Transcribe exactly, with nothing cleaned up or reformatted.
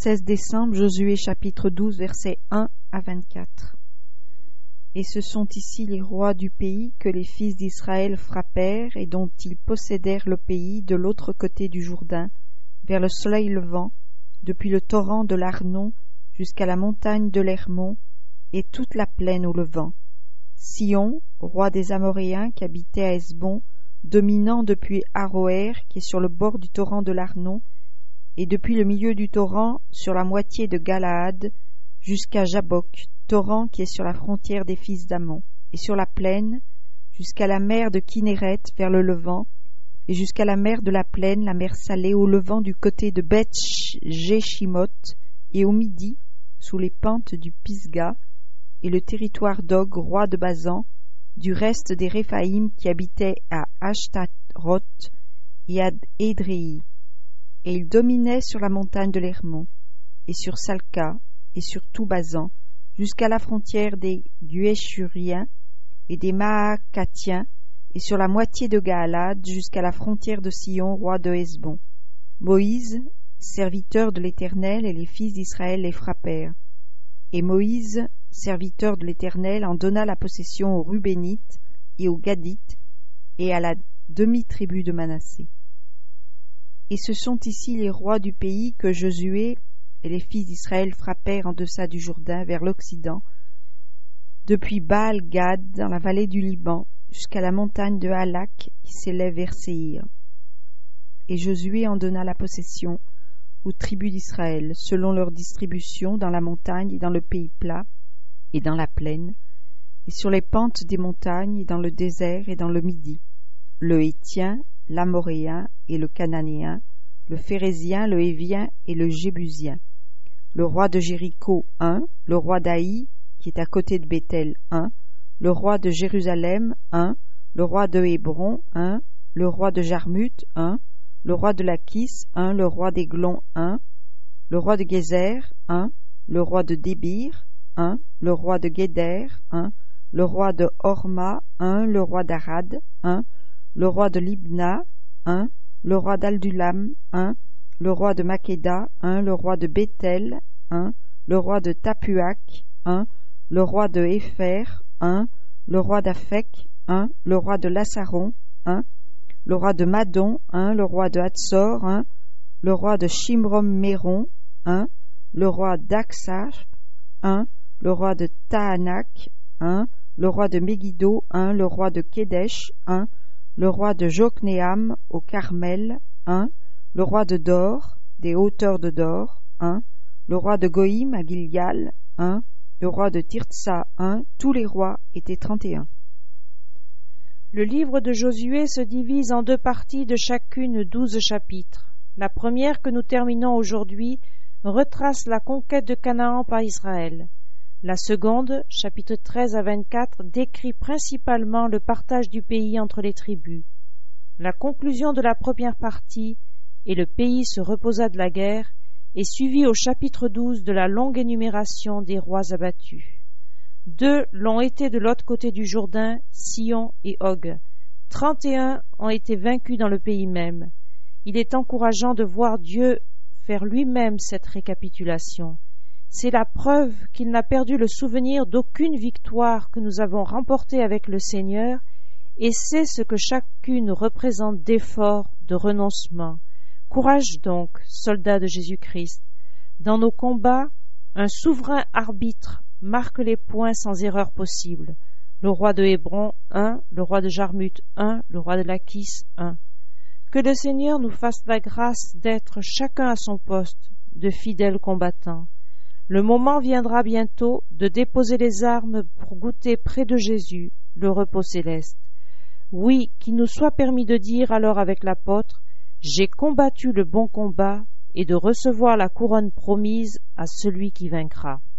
seize décembre, Josué chapitre douze, versets un à vingt-quatre. Et ce sont ici les rois du pays que les fils d'Israël frappèrent et dont ils possédèrent le pays de l'autre côté du Jourdain, vers le soleil levant, depuis le torrent de l'Arnon jusqu'à la montagne de l'Hermon et toute la plaine au levant. Sihon, roi des Amoréens qui habitait à Hesbon, dominant depuis Aroër qui est sur le bord du torrent de l'Arnon, et depuis le milieu du torrent sur la moitié de Galaad jusqu'à Jabok, torrent qui est sur la frontière des fils d'Ammon, et sur la plaine jusqu'à la mer de Kinéret vers le levant, et jusqu'à la mer de la plaine, la mer salée au levant du côté de Beth-Jéchimoth, et au midi, sous les pentes du Pisga, et le territoire d'Og, roi de Basan, du reste des Réphaïm qui habitaient à Ashtaroth et à Édréi. Et il dominait sur la montagne de l'Hermon, et sur Salca, et sur tout Basan, jusqu'à la frontière des Guéchuriens et des Maacathiens, et sur la moitié de Gaalad, jusqu'à la frontière de Sihon, roi de Hesbon. Moïse, serviteur de l'Éternel, et les fils d'Israël les frappèrent. Et Moïse, serviteur de l'Éternel, en donna la possession aux Rubénites et aux Gadites, et à la demi-tribu de Manassé. Et ce sont ici les rois du pays que Josué et les fils d'Israël frappèrent en deçà du Jourdain, vers l'Occident, depuis Baal-Gad, dans la vallée du Liban, jusqu'à la montagne de Halak, qui s'élève vers Séhir. Et Josué en donna la possession aux tribus d'Israël, selon leur distribution dans la montagne et dans le pays plat, et dans la plaine, et sur les pentes des montagnes, et dans le désert, et dans le Midi, le Héthien, l'Amoréen et le Cananéen, le Phérézien, le Hévien et le Jébusien. Le roi de Jéricho, un, le roi d'Aï, qui est à côté de Béthel, un, le roi de Jérusalem, un, le roi de Hébron, un, le roi de Jarmuth, un, le roi de Lachis, un, le roi d'Églon, un, le roi de Gézer, un, le roi de Débir, un, le roi de Guéder, un, le roi de Horma, un, le roi d'Arad, un, le roi de Libna, un, le roi d'Aldulam, un, le roi de Makéda, un, le roi de Béthel, un, le roi de Tapuac, un, le roi de Hépher, un, le roi d'Aphek, un, le roi de Lassaron, un, le roi de Madon, un, le roi de Hatsor, un, le roi de Shimrom-Méron, un, le roi d'Aksaph, un, le roi de Tahanak, un, le roi de Megiddo, un, le roi de Kédesh, un, le roi de Joknéam au Carmel, un, le roi de Dor, des hauteurs de Dor, un, le roi de Goïm à Gilgal, un, le roi de Tirtsa, un, tous les rois étaient trente et un. Le livre de Josué se divise en deux parties de chacune douze chapitres. La première, que nous terminons aujourd'hui, retrace la conquête de Canaan par Israël. La seconde, chapitres treize à vingt-quatre, décrit principalement le partage du pays entre les tribus. La conclusion de la première partie, et le pays se reposa de la guerre, est suivie au chapitre douze de la longue énumération des rois abattus. Deux l'ont été de l'autre côté du Jourdain, Sihon et Og. Trente et un ont été vaincus dans le pays même. Il est encourageant de voir Dieu faire lui-même cette récapitulation. C'est la preuve qu'il n'a perdu le souvenir d'aucune victoire que nous avons remportée avec le Seigneur, et c'est ce que chacune représente d'effort, de renoncement. Courage donc, soldats de Jésus-Christ. Dans nos combats, un souverain arbitre marque les points sans erreur possible. Le roi de Hébron, un, le roi de Jarmuth, un, le roi de Lachis, un. Que le Seigneur nous fasse la grâce d'être chacun à son poste, de fidèles combattants. Le moment viendra bientôt de déposer les armes pour goûter près de Jésus le repos céleste. Oui, qu'il nous soit permis de dire alors avec l'apôtre « J'ai combattu le bon combat » et de recevoir la couronne promise à celui qui vaincra.